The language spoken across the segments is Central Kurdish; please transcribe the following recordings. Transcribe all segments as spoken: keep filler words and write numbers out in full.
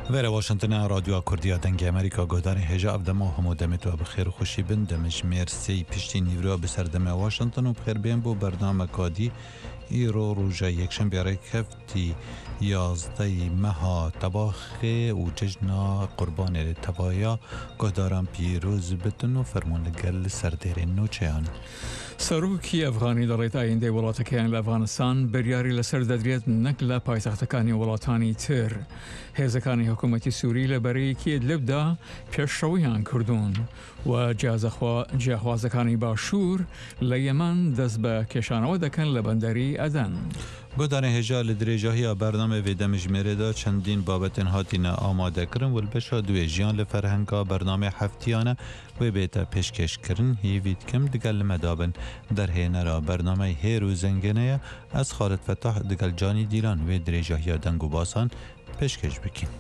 ویر واشنطن رادیو کردیا دنگ امریکا گودار هجا افدما و همو دمت و بخیر و خوشی بند دمش مرسی پشتی نیورا بسر دم واشنطن و بخیر بین بو برنامه کادی ایرو روژه یکشن بیاره کفتی یازده مها تباخه و ججنا قربان تبایا گودارم پیروز بتن و فرمون لگل سردیر نوچهان سەرۆکی ئەفغانی دەڵێت ئایندەی وڵاتەکەیان لە ئەفغانستان بەریاری لەسەر دەدرێت نەک لە پایتەختەکانی وڵاتانی تر. هێزەکانی حکوومەتی سووری لە بەرەیەکی ئیدلیبدا پێشڕەویان کردوون و جیاخوازەکانی باشوور لە یەمەن دەست بە کێشانەوە دەکەن لە بەندەری ئەدەن. گودار هجا لدرجاهی برنامه ویدم جمیره چندین بابتن هاتینا آماده کرن و البشا دوی جیان لفرهنگا برنامه هفتیانه و بیتا پیشکش کرن هیوید کم دگل مدابن در هینرا برنامه هیرو زنگنه از خالد فتاح دگل جانی دیلان و درجاهی دنگو باسان پیشکش بکیم.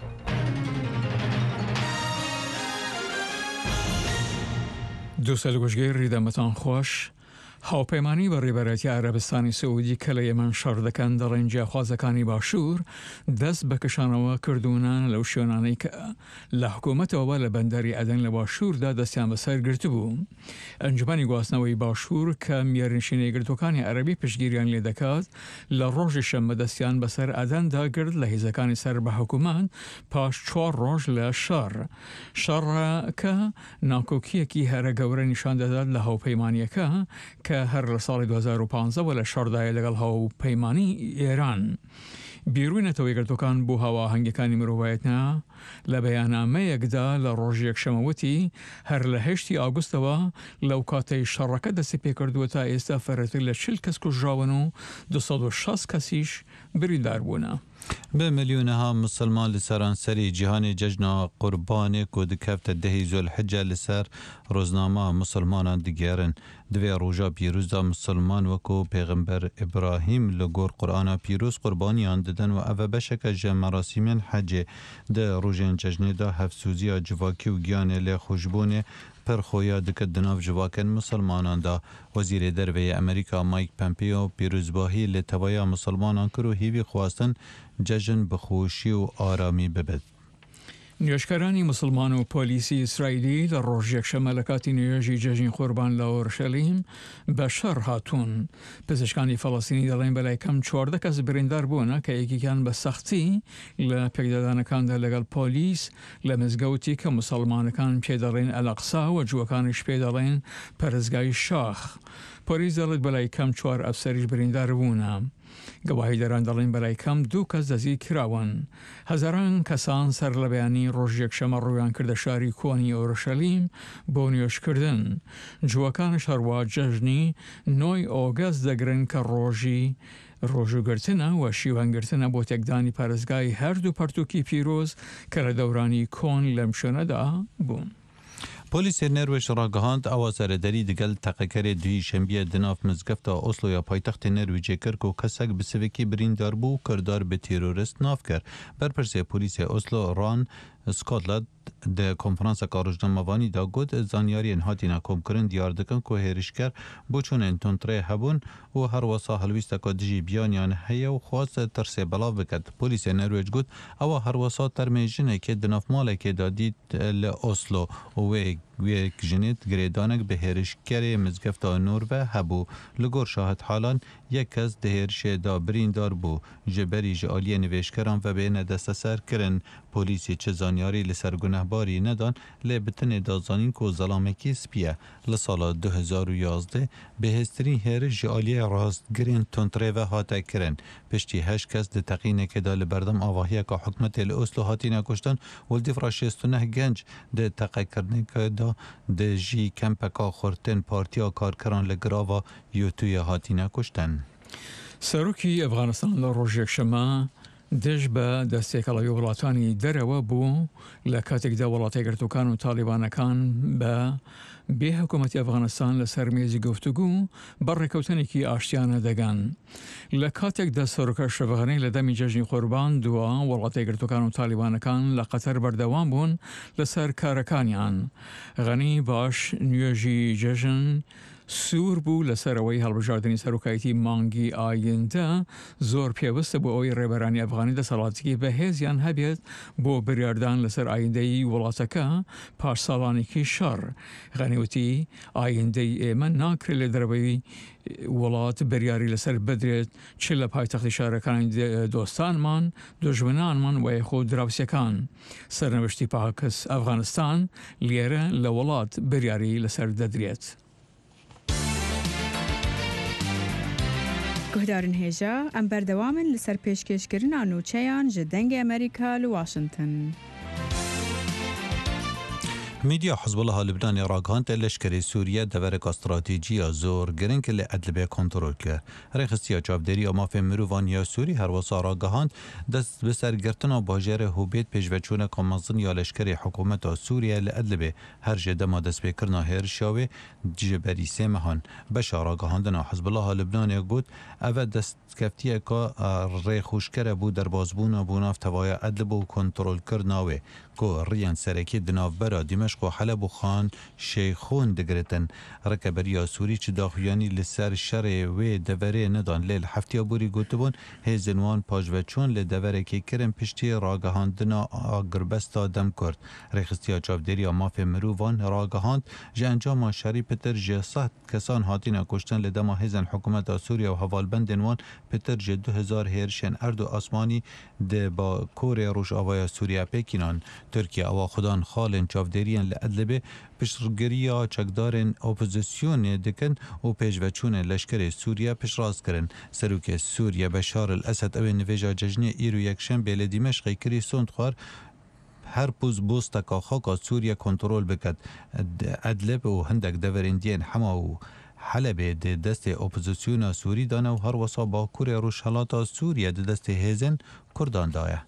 دوستان گوشگیر ریدمتان خوش. هاوپەیمانی بە ڕێبەرەتی عەرەبستانی سعودی کە لە یەمەن شەڕ دەکەن دەڵێن جیاخوازەکانی باشوور دەست بە کەشانەوە کردوونان لەو شوێنانەی کە لە حکوومەتەوە لە بەندەری ئەدەن لە باشووردا دەستیان بەسەر گرتبوو. ئەنجومەنی گواستنەوەی باشوور کە میێرنشینەی گرتوەکانی عەرەبی پشتگیریان لێ دەکات لە ڕۆژی شەممە دەستیان بەسەر ئەدەندا گرت لە هێزەکانی سەر بە حکوومەت پاش چوار ڕۆژ لە شەڕ. شەڕەکە ناکۆکیەکی هەرە گەورە نیشان دەدات لە هاوپەیمانیەکە کە هەر لە ساڵی دو هەزار و پانزە وە لە شەڕدایە لەگەڵ هاوپەیمانی ئێران. بیررووی نەتەوەی گرتوەکان بۆ هاواهەنگەکانی مرۆڤایەتە لە بەیاننامەیەکدا لە ڕۆژ یەکشەمەوتی هەر لە هەشتی ئاگوستەوە لەو کاتەی شەڕەکە دەستی پێکردووە تا ئێستا فەرەتر لە چل کەس کوژراون و دووسەد و شەست کەسیش بریندار بوونە. به میلیونها مسلمان لسران سری جهان ججنا قربان کود کفت دهی زول حجه لسر روزنامه مسلمانان دیگرن دوی روژا پیروز دا مسلمان وکو پیغمبر ابراهیم لگور قرآن پیروز قربانیان ددن و او بشک جه مراسیمین حجه ده روژین ججنه دا هفسوزی جواکی و گیانه لی خوشبونه پر خویا دکت دناف جواکن مسلمانان دا وزیر دروی امریکا مایک پمپیو پیروزباهی لتوایا مسلمانان کرو هیوی خواستن ججن بخوشی و آرامی ببد. نیۆشکارانی مسلمان و پۆلیسی ئیسرائیلی لە ڕۆژ یەکشەمە لە کاتی نوێژی جەژنی قوربان لە ئۆرشەلیم بە شەڕ هاتوون. پزیشکانی فەڵەستینی دەڵێن بەلای کەم چواردە کەس بریندار بوونە کە یەکێکیان بە سەختی لە پێکدادانەکاندا لەگەڵ پۆلیس لە مزگەوتی کە مسلمانەکان پێ دەڵێن ئەلەقسا و جووەکانیش پێ دەڵێن پەرستگای شاخ. پۆلیس دەڵێت بەلای کەم چوار ئەفسەریش بریندار بوونە. گەواهی دەران دەڵێن بەلای کەم دوو کەس دەزی کراون. هەزاران کەسان سەر لە بەیانی ڕۆژ یەکشەمە ڕوویان کردە شاری کۆنی ئۆرشەلیم بۆ نوێژکردن. جووەکانش هەروە جەژنی نۆی ئۆگەست دەگرن کە ڕۆژی ڕۆژوگرتنە و شیوەنگرتنە بۆ تێکدانی پارێزگای هەردوو پەرتووکی پیرۆز کە لە دەورانی کۆن لەم شوێنەدا بوون. پلیس نروژ را گهاند آوازار دری دگل تقکر دوی شنبه دناف مزگفت اسلو یا پایتخت نروژ کرد و کسک بسویکی بریندار بو کردار به تروریست ناف کرد. برپرسی پلیس اسلو ران اسکاتلند ده کنفرانس کارجنامه‌وانی دا گفت زانیاری انهاتی نکم کردن دیار دکن که هریشکر بچون انتونتره هبون و هر وسا هلویست کادجی بیانیان هیا و خواست ترس بلاو بکد. پلیس نروژ گفت او هر وسا ترمیجنه که دناف ماله که دادید ل اسلو و وی جنیت گریدانک به هریشکر مزگفت نور و هبو لگور شاهد حالان یک کس دهرش دا بریندار بو جبری جالی نوشکران و بین دست سر کرن. پلیسی چه زانیاری لسر گنهباری ندان لبتن دازانین که ظلامکی سپیه لسال دو هزار و یازده به هسترین هر جالی راست گرین تونتره و هاته کرن. پشتی هشت کس ده تقینه که دا لبردم آواهی که حکمت الاسلو هاتی نکشتن ولدی فراشیستو نه گنج ده تقیه کرنه که دا ده جی کمپکا خورتن پارتیا کارکران لگراوا یوتوی هاتی نکشتن. سەرۆکی ئەفغانستان لە ڕۆژ یەکشەمە دژ بە دەستێکەڵەوی وڵاتانی دەرەوە بوو لە کاتێکدا وڵاتی گرتوەکان و تالیبانەکان بە بێ حکوومەتی ئەفغانستان لەسەر مێزی گفتوگو بە ڕێکەوتنێکی ئاشتیانە دەگەن. لە کاتێکدا سەرۆکە شەڤغەنەی لە دەمی جەژنی قوربان دووە وڵاتی گرتوەکان و تالیبانەکان لە قەتەر بەردەوام بوون لەسەر کارەکانیان. غەنی باش نوێژی جەژن سوور بوو لەسەرەوەی هەڵبژاردننی سەرۆکایەتی مانگی ئایندا زۆر پێوەستە بۆ ئەوەی ڕێبەرانی ئەفغانی دەسەڵاتێکی بەهێزیان هەبێت بۆ بریاردان لەسەر ئایندەی وڵاتەکە پاش ساڵانێکی شەڕ. غەنیوتی ئایندەی ئێمە ناکرێت لە دەرەوەی وڵات بریاری لەسەر بدرێت چ لە پایتەختی شارەکانی دۆستانمان، دژمنانمان و یەخۆ دراوسەکان. سەرنەوشتی پاکس ئەفغانستان لێرە لە وڵات بریاری لەسەر دەدرێت. گهدارن هێژە ئەم بەردەوامن لەسەر پێشکەشکردنا نوچەیان ji dengê Amerîka li Washington. میدیا حزب الله لبنان راگهاند لشکری سوریه دورک استراتیجی زور گرنگ لی ادلبه کنترل که رخصتی چاودری اماف مروان سوری هر وسا راگهاند دست بسر گرتنا باجر هوبیت پیشوچون کامازن یا لشکری حکومت سوریه لی ادلبه هر جده ما دست بکرنا هر شاوه جبری سیمهان بشار راگهاندنا حزب الله لبنان گود اول دست کفتیه که ری خوشکره بود در بازبون بوناف توای ادلب و کنترل کرناوه که ریان سرکی دناف برا دمشق و حلب و خان شیخون دگرتن رکبری سوری چه داخویانی لسر شر و دوره ندان لیل هفتی بوری گوتبون هزنوان پاجوچون لدوره که کرم پشتی راگهاندنا آگربستا دم کرد رخصتی چاودری ماف مروان راگهاند جه انجام شری پتر جه صحت کسان هاتین کشتن لدما هزن حکومت سوریا و حوالبندنوان پتر جه دو هزار هیرشن اردو آسمانی ده با کور روش آوای سوریا پیکینان ترکیه او خودان خالن چاودریان لعدلبه پشتگیری چکدارن اپوزیسیون دکن و پیشوچون لشکر سوریه پشراز کرن سروک سوریه بشار الاسد او نویجا ججنه ایرو یکشن بیل دمشقی کری سوند خوار هر پوز بوستا که خاک سوریه کنترل بکد ادلب و هندک دورندین حما و حلب د دست اپوزیسیون سوری دانه و هر وسا با کور روشهلات سوریه د دست هزن کردان دایه.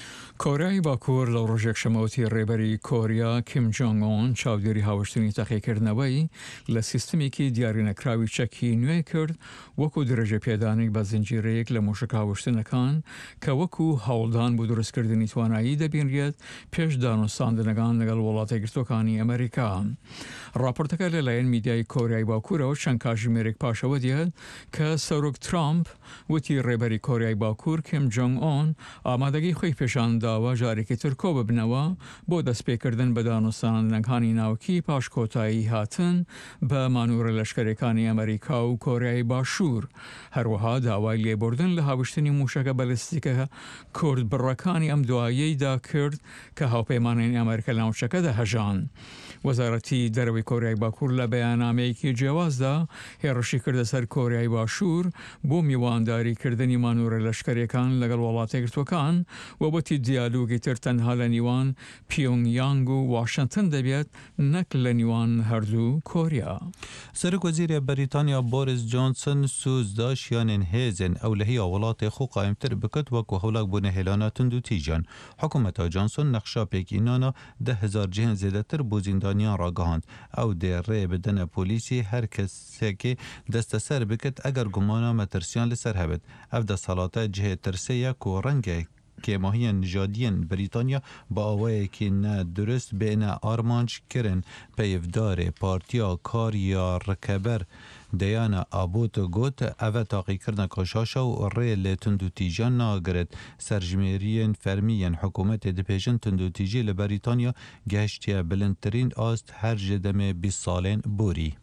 کۆریای باکوور لەو ڕۆژێک شەمەوتی ڕێبەری کۆریا کیم جۆنگ ئۆن چاودێری هاوشتنی تەقیکردنەوەی لە سیستمێکی دیاری نەکراوی چەکی نوێ کرد وەکو درەژە پێدانێک بە زنجیرەیەک لە مۆشک هاوشتنەکان کە وەکو هەوڵدان بۆ دروستکردنی توانایی دەبینرێت پێش دانوستاندنەکان لەگەڵ وڵاتە گرتوەکانی ئەمریکا. راپۆرتەکە لەلایەن میدیای کۆریای باکوورەوە چەند کاژمێرێک پاشەوە دیێت کە سەرۆک ترامپ وتی ڕێبەری کۆریای باکوور کیم جۆنگ ئۆن ئامادەگەی خۆی پێشاندا داوا جارێکی تر کۆ ببنەوە بۆ دەستپێکردن بە دانوستاندنەکانی ناوکی پاش کۆتایی هاتن بە مانوورە لەشکرەکانی ئەمریکا و کۆریای باشوور. هەروەها داوای لێبوردن لە هاوشتنی موشەکە بەلستیکە کورد بڕەکانی ئەم دواییدا کرد کە هاوپەیمانانی ئەمریکا ناوچەکە دەهەژان. وەزارەتی دەرەوەی کۆریای باکوور لە بەیاننامەیەکی جیاوازدا هێرشی کردە سەر کۆریای باشوور بۆ میوانداریکردنی مانوورە لەشکرەکان لەگەڵ وڵاتە گرتوەکان و بۆتی دیالوگی تر تەنها لە نیوان پیۆنگیانگ و واشنگتن دەبێت نەک لە نیوان هەردوو کۆریا. سەرۆک وەزیرە بەریتانیا بۆریس جۆنسن سوزدا شیانên hêzên ewlehiya welatê xwe qayîmtir bikit wekû hewlak bûne hêlana tund û tîjan. Hikûmeta Johnson nexşa pêkînana deh hezar cihên zêdetir bû zîndaniyan ragihand. Ew dê rê bidine polîsî her kesekê desteser bikit eger gumana metirsiyan li ser hebit. Ev desthelata cihê tirsê ye ku rengek که ماهی نژادیان بریتانیا با آوایی که نه درست بین آرمانج کرن پیفدار پارتیا کار یا رکبر دیانا آبوت گوت اوه تاقی کرن کشاشا و ری تندو تیجان ناگرد سرجمیرین فرمیین حکومت دپیجن تندو تیجی لبریتانیا گشتیا بلندترین آست هر جدم بیست سالین بوری.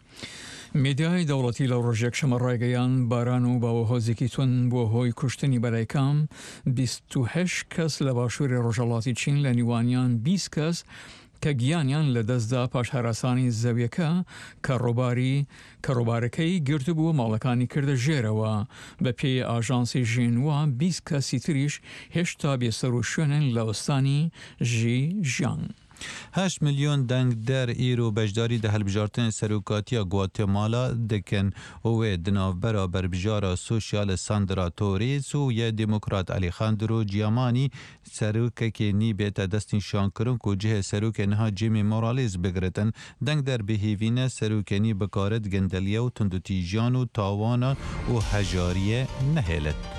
میدیای دەوڵەتی لە ڕۆژێک شەمە ڕایگەیان باران و باوەهۆزێکی تون بۆ هۆی کوشتنی بەلایکام بیست و هەشت کەس لە باشووری ڕۆژهەڵاتی چین لە نیوانیان بیست کەس کە گیانیان لە دەستدا پاش هەراسانی زەویەکە کە ڕۆباری کە ڕۆبارەکەی گرتبووە ماڵەکانی کردە ژێرەوە. بە پێی ئاژانسی ژینوا بیست کەسی تریش هێشتا بێسەر و شوێنن لە وەستانی ژی ژیان. هشت میلیون دنگ در ایرو بجداری ده هلبجارتن سروکاتیا گواتمالا دکن و دناو برا بربجارا سوشیال ساندرا توریس و یه دموکرات علی خاندرو جیامانی سروکه که نی بیت دستین شان کرن که جه سروکه نها جیمی مورالیز بگرتن دنگ در بهیوینه سروکه نی بکارت گندلیه و تندو تیجان و تاوانا و هجاریه نهیلت.